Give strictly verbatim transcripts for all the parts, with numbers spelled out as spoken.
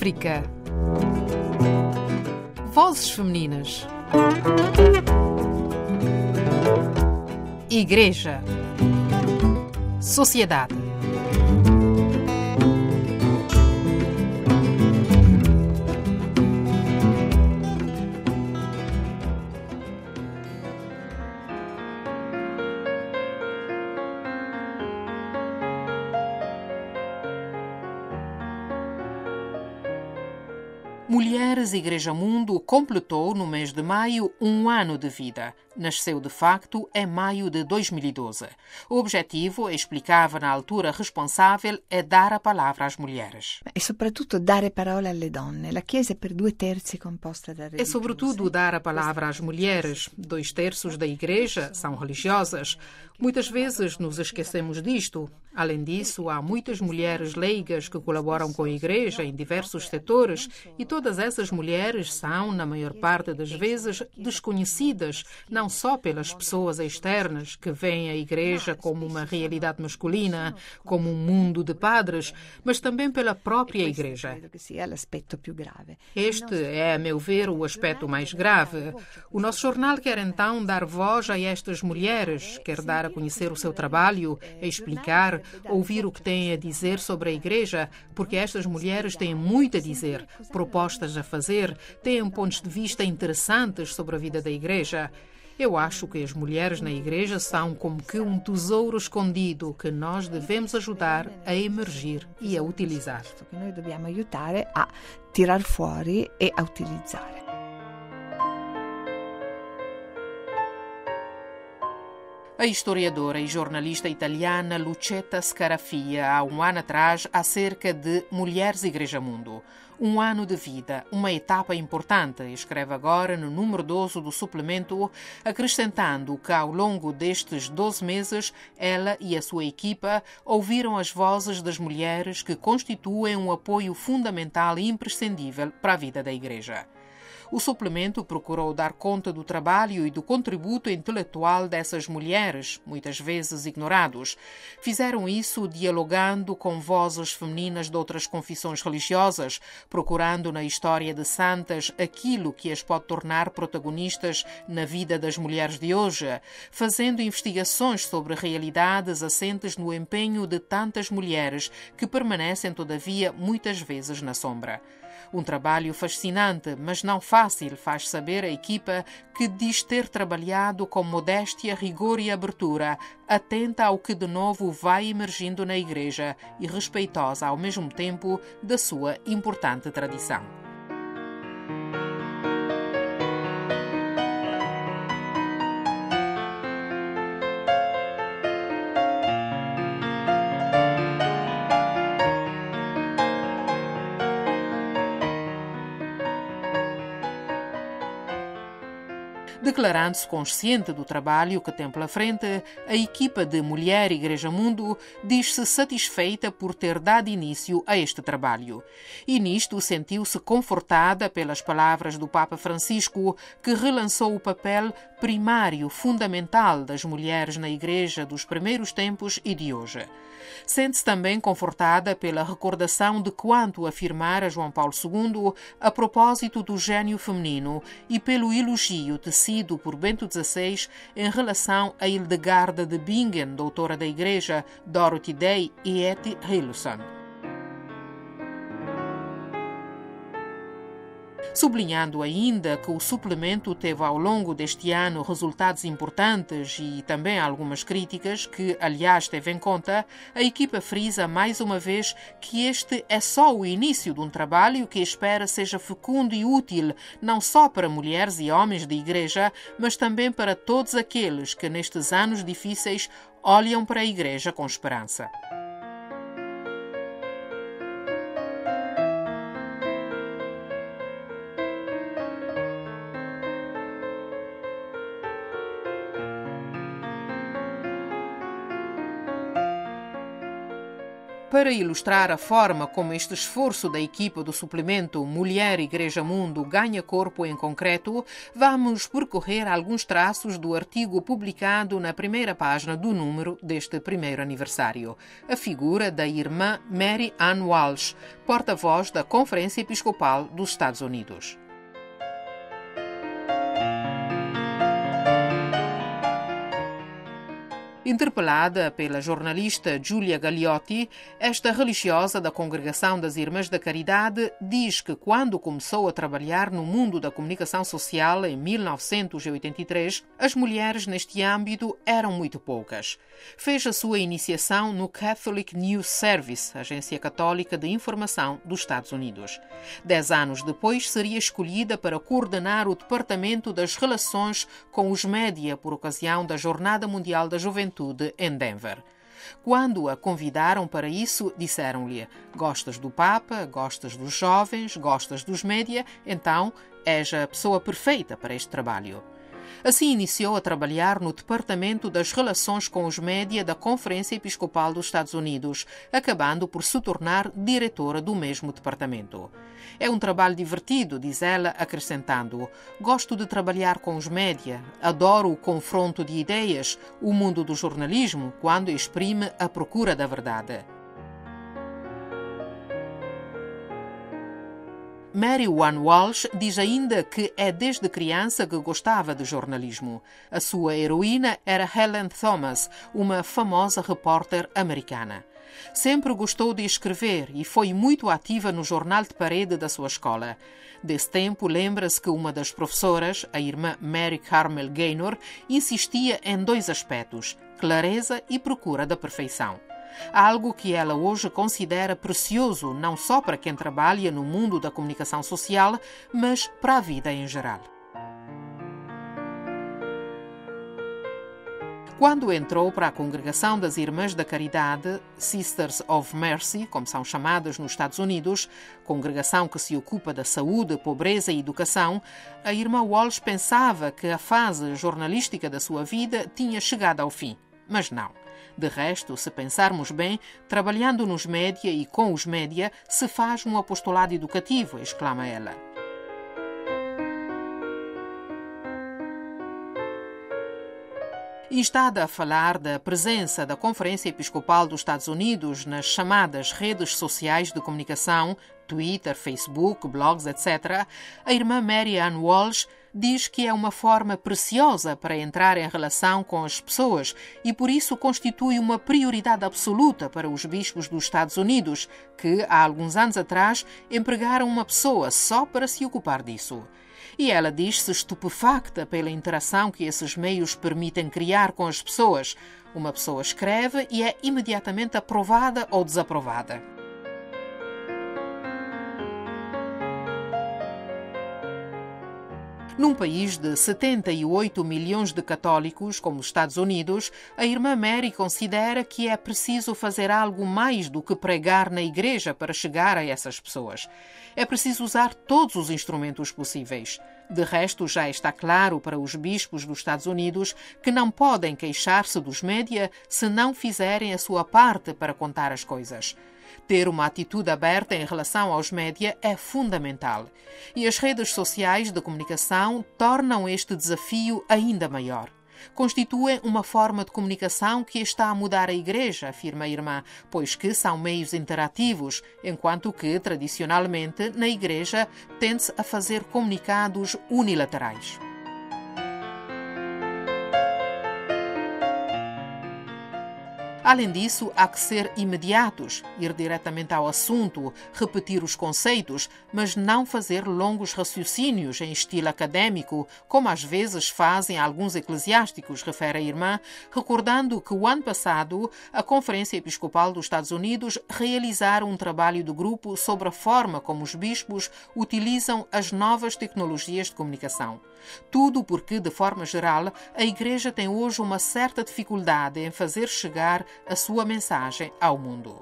África. Vozes femininas. Igreja. Sociedade. Mulheres Igreja Mundo completou, no mês de maio, um ano de vida. Nasceu, de facto, em maio de dois mil e doze. O objetivo, explicava na altura responsável, é dar a palavra às mulheres. E sobretudo dare parola alle donne. La Chiesa é per due terzi composta da religiose. É sobretudo dar a palavra às mulheres. Dois terços da Igreja são religiosas. Muitas vezes nos esquecemos disto. Além disso, há muitas mulheres leigas que colaboram com a Igreja em diversos setores e todas essas mulheres são, na maior parte das vezes, desconhecidas, não só pelas pessoas externas que veem a Igreja como uma realidade masculina, como um mundo de padres, mas também pela própria Igreja. Este é, a meu ver, o aspecto mais grave. O nosso jornal quer então dar voz a estas mulheres, quer dar a conhecer o seu trabalho, a explicar, ouvir o que têm a dizer sobre a Igreja, porque estas mulheres têm muito a dizer, propostas a fazer, têm pontos de vista interessantes sobre a vida da Igreja. Eu acho que as mulheres na Igreja são como que um tesouro escondido que nós devemos ajudar a emergir e a utilizar. Que nós devemos ajudar a tirar fora e a utilizar. A historiadora e jornalista italiana Lucetta Scarafia, há um ano atrás, acerca de Mulheres Igreja Mundo. Um ano de vida, uma etapa importante, escreve agora no número doze do suplemento, acrescentando que ao longo destes doze meses, ela e a sua equipa ouviram as vozes das mulheres que constituem um apoio fundamental e imprescindível para a vida da Igreja. O suplemento procurou dar conta do trabalho e do contributo intelectual dessas mulheres, muitas vezes ignorados. Fizeram isso dialogando com vozes femininas de outras confissões religiosas, procurando na história de santas aquilo que as pode tornar protagonistas na vida das mulheres de hoje, fazendo investigações sobre realidades assentes no empenho de tantas mulheres que permanecem, todavia, muitas vezes na sombra. Um trabalho fascinante, mas não fácil, faz saber a equipa que diz ter trabalhado com modéstia, rigor e abertura, atenta ao que de novo vai emergindo na Igreja e respeitosa ao mesmo tempo da sua importante tradição. Declarando-se consciente do trabalho que tem pela frente, a equipa de Mulher Igreja Mundo diz-se satisfeita por ter dado início a este trabalho. E nisto sentiu-se confortada pelas palavras do Papa Francisco, que relançou o papel primário, fundamental das mulheres na Igreja dos primeiros tempos e de hoje. Sente-se também confortada pela recordação de quanto afirmara João Paulo segundo a propósito do gênio feminino e pelo elogio tecido por Bento dezasseis em relação a Hildegarda de Bingen, doutora da Igreja, Dorothy Day e Etty Hillesum. Sublinhando ainda que o suplemento teve ao longo deste ano resultados importantes e também algumas críticas que, aliás, teve em conta, a equipa frisa mais uma vez que este é só o início de um trabalho que espera seja fecundo e útil não só para mulheres e homens de Igreja, mas também para todos aqueles que nestes anos difíceis olham para a Igreja com esperança. Para ilustrar a forma como este esforço da equipa do suplemento Mulher Igreja Mundo ganha corpo em concreto, vamos percorrer alguns traços do artigo publicado na primeira página do número deste primeiro aniversário. A figura da irmã Mary Ann Walsh, porta-voz da Conferência Episcopal dos Estados Unidos. Interpelada pela jornalista Giulia Gagliotti, esta religiosa da Congregação das Irmãs da Caridade diz que quando começou a trabalhar no mundo da comunicação social em mil novecentos e oitenta e três, as mulheres neste âmbito eram muito poucas. Fez a sua iniciação no Catholic News Service, agência católica de informação dos Estados Unidos. Dez anos depois, seria escolhida para coordenar o Departamento das Relações com os Média por ocasião da Jornada Mundial da Juventude em Denver. Quando a convidaram para isso, disseram-lhe: gostas do Papa, gostas dos jovens, gostas dos média, então és a pessoa perfeita para este trabalho. Assim iniciou a trabalhar no Departamento das Relações com os Média da Conferência Episcopal dos Estados Unidos, acabando por se tornar diretora do mesmo departamento. É um trabalho divertido, diz ela, acrescentando: gosto de trabalhar com os média, adoro o confronto de ideias, o mundo do jornalismo, quando exprime a procura da verdade. Mary Ann Walsh diz ainda que é desde criança que gostava de jornalismo. A sua heroína era Helen Thomas, uma famosa repórter americana. Sempre gostou de escrever e foi muito ativa no jornal de parede da sua escola. Desse tempo, lembra-se que uma das professoras, a irmã Mary Carmel Gaynor, insistia em dois aspectos: clareza e procura da perfeição. Algo que ela hoje considera precioso não só para quem trabalha no mundo da comunicação social, mas para a vida em geral. Quando entrou para a Congregação das Irmãs da Caridade, Sisters of Mercy, como são chamadas nos Estados Unidos, congregação que se ocupa da saúde, pobreza e educação, a irmã Walsh pensava que a fase jornalística da sua vida tinha chegado ao fim. Mas não. De resto, se pensarmos bem, trabalhando nos média e com os média, se faz um apostolado educativo, exclama ela. Instada a falar da presença da Conferência Episcopal dos Estados Unidos nas chamadas redes sociais de comunicação, Twitter, Facebook, blogs, etcétera, a irmã Mary Ann Walsh diz que é uma forma preciosa para entrar em relação com as pessoas e por isso constitui uma prioridade absoluta para os bispos dos Estados Unidos, que há alguns anos atrás empregaram uma pessoa só para se ocupar disso. E ela diz-se estupefacta pela interação que esses meios permitem criar com as pessoas. Uma pessoa escreve e é imediatamente aprovada ou desaprovada. Num país de setenta e oito milhões de católicos, como os Estados Unidos, a irmã Mary considera que é preciso fazer algo mais do que pregar na igreja para chegar a essas pessoas. É preciso usar todos os instrumentos possíveis. De resto, já está claro para os bispos dos Estados Unidos que não podem queixar-se dos média se não fizerem a sua parte para contar as coisas. Ter uma atitude aberta em relação aos média é fundamental. E as redes sociais de comunicação tornam este desafio ainda maior. Constituem uma forma de comunicação que está a mudar a Igreja, afirma a irmã, pois que são meios interativos, enquanto que, tradicionalmente, na Igreja tende-se a fazer comunicados unilaterais. Além disso, há que ser imediatos, ir diretamente ao assunto, repetir os conceitos, mas não fazer longos raciocínios em estilo académico, como às vezes fazem alguns eclesiásticos, refere a irmã, recordando que o ano passado a Conferência Episcopal dos Estados Unidos realizara um trabalho de grupo sobre a forma como os bispos utilizam as novas tecnologias de comunicação. Tudo porque, de forma geral, a Igreja tem hoje uma certa dificuldade em fazer chegar a sua mensagem ao mundo.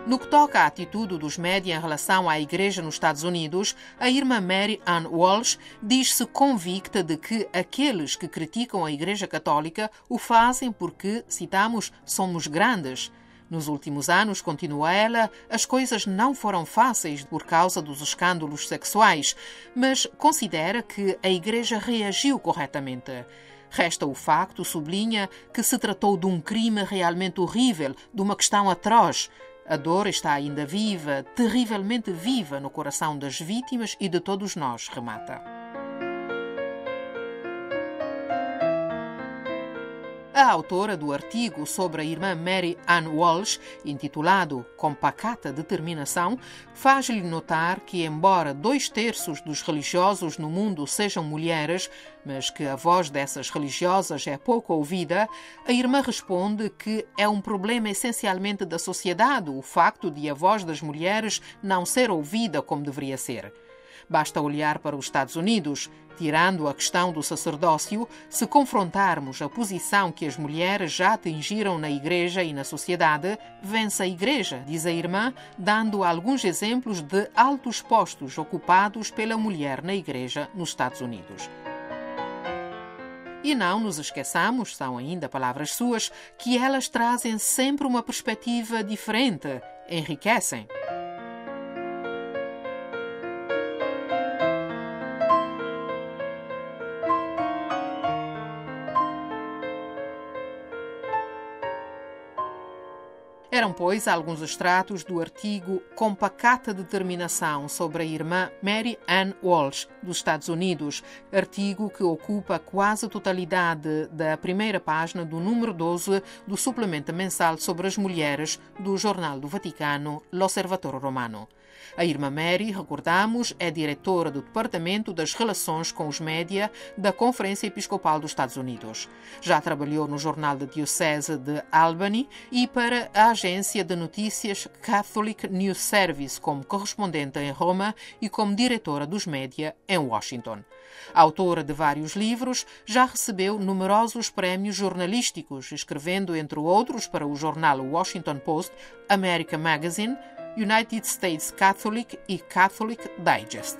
No que toca à atitude dos média em relação à Igreja nos Estados Unidos, a irmã Mary Ann Walsh diz-se convicta de que aqueles que criticam a Igreja Católica o fazem porque, citamos, somos grandes. Nos últimos anos, continua ela, as coisas não foram fáceis por causa dos escândalos sexuais, mas considera que a Igreja reagiu corretamente. Resta o facto, sublinha, que se tratou de um crime realmente horrível, de uma questão atroz. A dor está ainda viva, terrivelmente viva no coração das vítimas e de todos nós, remata. A autora do artigo sobre a irmã Mary Ann Walsh, intitulado Com Pacata Determinação, faz-lhe notar que, embora dois terços dos religiosos no mundo sejam mulheres, mas que a voz dessas religiosas é pouco ouvida, a irmã responde que é um problema essencialmente da sociedade o facto de a voz das mulheres não ser ouvida como deveria ser. Basta olhar para os Estados Unidos. Tirando a questão do sacerdócio, se confrontarmos a posição que as mulheres já atingiram na Igreja e na sociedade, vence a Igreja, diz a irmã, dando alguns exemplos de altos postos ocupados pela mulher na Igreja nos Estados Unidos. E não nos esqueçamos, são ainda palavras suas, que elas trazem sempre uma perspectiva diferente, enriquecem. Eram, pois, alguns extratos do artigo Com Pacata Determinação sobre a irmã Mary Ann Walsh, dos Estados Unidos, artigo que ocupa quase a totalidade da primeira página do número doze do suplemento mensal sobre as mulheres do Jornal do Vaticano, L'Osservatore Romano. A irmã Mary, recordamos, é diretora do Departamento das Relações com os Média da Conferência Episcopal dos Estados Unidos. Já trabalhou no Jornal da Diocese de Albany e para a agência de notícias Catholic News Service como correspondente em Roma e como diretora dos média em Washington. Autora de vários livros, já recebeu numerosos prémios jornalísticos, escrevendo, entre outros, para o jornal Washington Post, America Magazine, United States Catholic e Catholic Digest.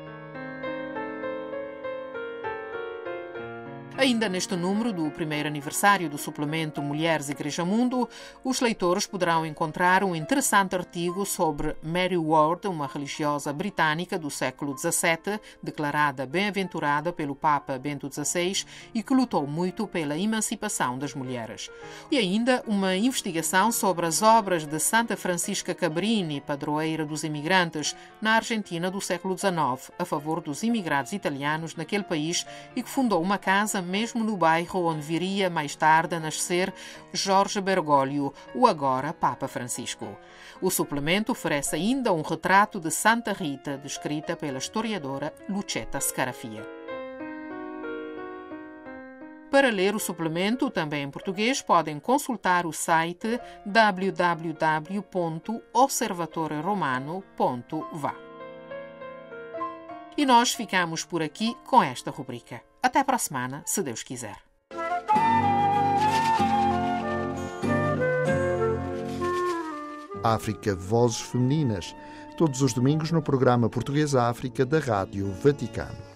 Ainda neste número do primeiro aniversário do suplemento Mulheres Igreja Mundo, os leitores poderão encontrar um interessante artigo sobre Mary Ward, uma religiosa britânica do século dezassete, declarada bem-aventurada pelo Papa Bento dezasseis e que lutou muito pela emancipação das mulheres. E ainda uma investigação sobre as obras de Santa Francisca Cabrini, padroeira dos imigrantes, na Argentina do século dezenove, a favor dos imigrados italianos naquele país e que fundou uma casa mesmo no bairro onde viria mais tarde a nascer Jorge Bergoglio, o agora Papa Francisco. O suplemento oferece ainda um retrato de Santa Rita, descrita pela historiadora Lucetta Scarafia. Para ler o suplemento, também em português, podem consultar o site w w w ponto osservatore romano ponto v a. E nós ficamos por aqui com esta rubrica. Até para a semana, se Deus quiser. África Vozes Femininas, todos os domingos no programa Português África da Rádio Vaticano.